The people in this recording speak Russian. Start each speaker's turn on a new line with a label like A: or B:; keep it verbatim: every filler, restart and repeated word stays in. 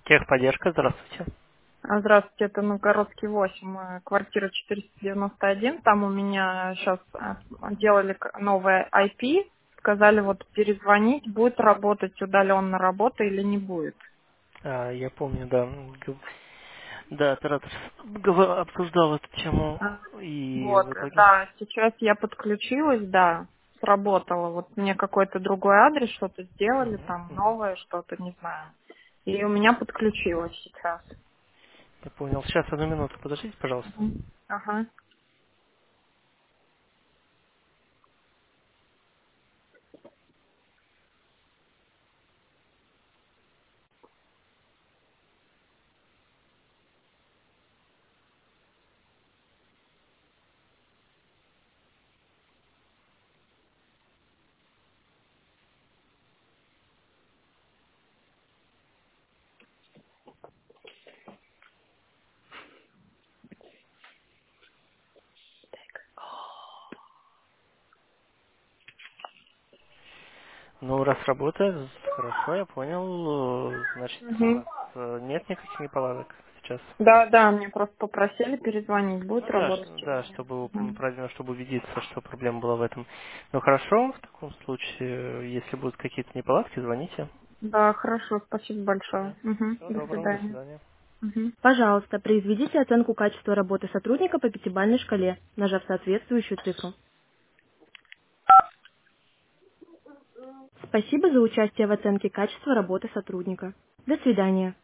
A: Техподдержка, здравствуйте.
B: А, Здравствуйте, это Новгородский восемь, э, квартира четыреста девяносто один. Там у меня сейчас делали к- новое ай пи, сказали вот перезвонить, будет работать удаленно работа или не будет.
A: А, я помню, да. г- Да, оператор гов- обсуждал эту тему,
B: А,
A: и
B: Вот,
A: в
B: э,
A: итоге...
B: да, сейчас я подключилась, да, сработало. Вот мне какой-то другой адрес, что-то сделали,
A: Мгм,
B: там
A: мгм.
B: новое, что-то, не знаю. И у меня подключилось сейчас.
A: Я понял. Сейчас, одну минуту, подождите, пожалуйста.
B: Мгм. Ага.
A: Ну, раз работает, хорошо, я понял. Э, Значит, у
B: Мгм.
A: нас э, нет никаких неполадок сейчас.
B: Да, да, мне просто попросили перезвонить, будет
A: Ну да,
B: работать
A: ш-
B: или
A: да,
B: нет.
A: чтобы м,
B: Мгм.
A: правильно, чтобы убедиться, что проблема была в этом. Ну хорошо, в таком случае, если будут какие-то неполадки, звоните.
B: Да, хорошо, спасибо большое. Мгм.
A: Всего
B: До
A: доброго, до
B: свидания.
A: свидания.
B: Мгм. Пожалуйста, произведите оценку качества работы сотрудника по пятибалльной шкале, нажав соответствующую цифру. Спасибо за участие в оценке качества работы сотрудника. До свидания.